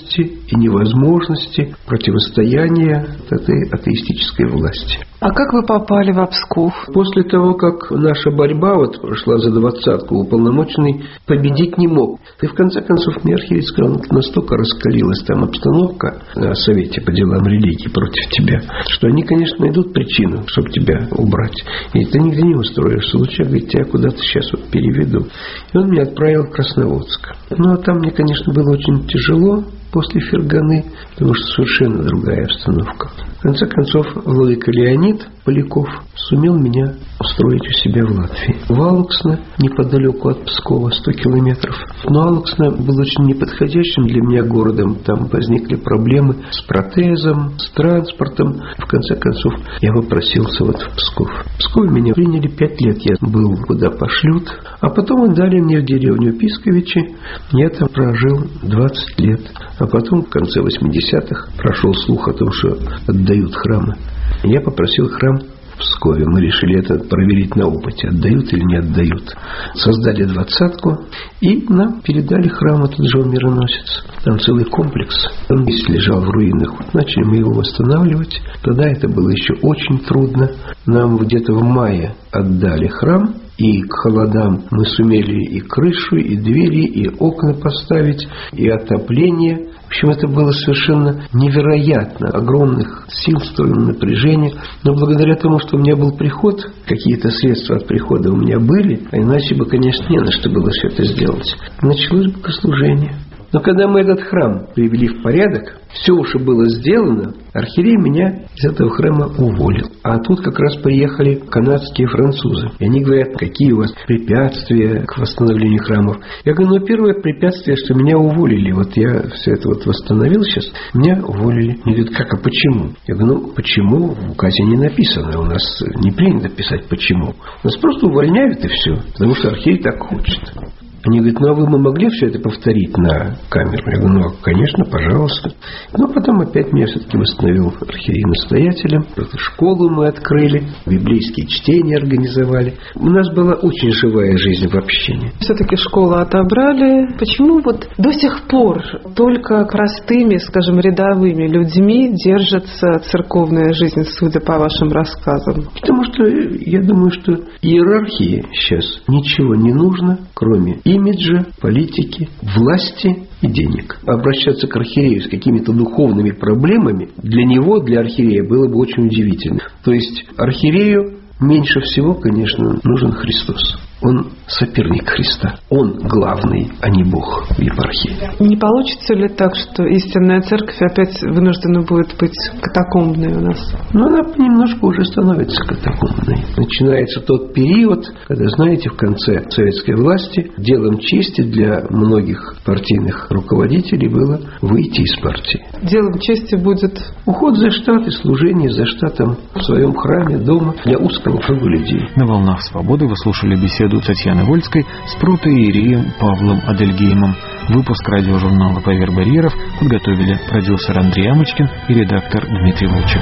и невозможности противостояния этой атеистической власти. А как вы попали в Псков? После того, как наша борьба прошла за 20-ку, уполномоченный победить не мог. И в конце концов мне архиерей сказал, настолько раскалилась там обстановка на Совете по делам религии против тебя, что они, конечно, найдут причину, чтобы тебя убрать. И ты нигде не устроишься. Лучше, говорит, тебя куда-то сейчас переведу. И он меня отправил в Красноводск. Ну, а там мне, конечно, было очень тяжело после Ферганы, потому что совершенно другая обстановка. В конце концов, владыка Леонид Поляков сумел меня устроить у себя в Латвии. В Алуксно, неподалеку от Пскова, 100 километров. Но Алуксно был очень неподходящим для меня городом. Там возникли проблемы с протезом, с транспортом. В конце концов, я попросился в Псков. В Пскове меня приняли 5 лет. Я был, куда пошлют. А потом отдали мне в деревню Писковичи. Я там прожил 20 лет. А потом, в конце 80-х, прошел слух о том, что отдают храмы. Я попросил храм в Пскове. Мы решили это проверить на опыте, отдают или не отдают. Создали 20-ку и нам передали храм, этот же мироносец. Там целый комплекс. Он весь лежал в руинах. Вот начали мы его восстанавливать. Тогда это было еще очень трудно. Нам где-то в мае отдали храм. И к холодам мы сумели и крышу, и двери, и окна поставить, и отопление. В общем, это было совершенно невероятно. Огромных сил стоило напряжение. Но благодаря тому, что у меня был приход, какие-то средства от прихода у меня были, а иначе бы, конечно, не на что было все это сделать. Началось богослужение. Но когда мы этот храм привели в порядок, все уже было сделано, архиерей меня из этого храма уволил. А тут как раз приехали канадские французы. И они говорят, какие у вас препятствия к восстановлению храмов. Я говорю, первое препятствие, что меня уволили. Вот я все это восстановил сейчас, меня уволили. Они говорят, как, а почему? Я говорю, почему? В указе не написано. У нас не принято писать почему. Нас просто увольняют и все. Потому что архиерей так хочет. Они говорят, а вы могли все это повторить на камеру? Я говорю, конечно, пожалуйста. Но потом опять меня все-таки восстановил архиерей-настоятелем. Школу мы открыли, библейские чтения организовали. У нас была очень живая жизнь в общине. Все-таки школу отобрали. Почему до сих пор только простыми, скажем, рядовыми людьми держится церковная жизнь, судя по вашим рассказам? Потому что я думаю, что иерархии сейчас ничего не нужно, кроме имиджа, политики, власти и денег. Обращаться к архиерею с какими-то духовными проблемами для него, для архиерея, было бы очень удивительно. То есть архиерею меньше всего, конечно, нужен Христос. Он соперник Христа. Он главный, а не Бог в епархии. Не получится ли так, что истинная церковь опять вынуждена будет быть катакомбной у нас? Она понемножку уже становится катакомбной. Начинается тот период, когда, знаете, в конце советской власти делом чести для многих партийных руководителей было выйти из партии. Делом чести будет уход за штат и служение за штатом в своем храме, дома для узкого круга людей. На «Волнах свободы» вы слушали беседу Татьяны Вольской с протоиереем Павлом Адельгеймом. Выпуск радиожурнала «Поверх барьеров» подготовили продюсер Андрей Амочкин и редактор Дмитрий Волчек.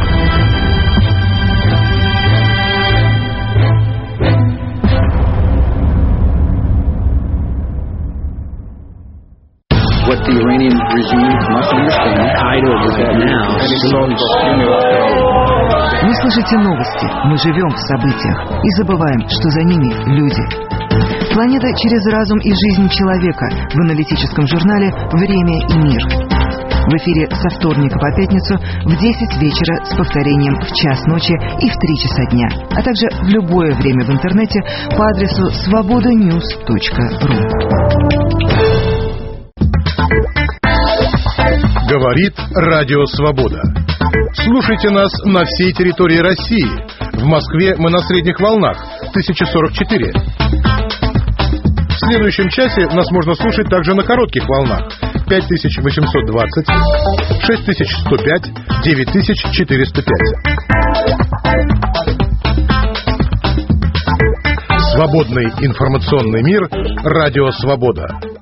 What the Iranian regime must understand. Вы слышите новости, мы живем в событиях и забываем, что за ними люди. Планета через разум и жизнь человека в аналитическом журнале «Время и мир». В эфире со вторника по пятницу в 10 вечера с повторением в час ночи и в 3 часа дня, а также в любое время в интернете по адресу svobodanews.ru. Говорит Радио Свобода. Слушайте нас на всей территории России. В Москве мы на средних волнах 1044. В следующем часе нас можно слушать также на коротких волнах 5820, 6105, 9405. Свободный информационный мир. Радио Свобода.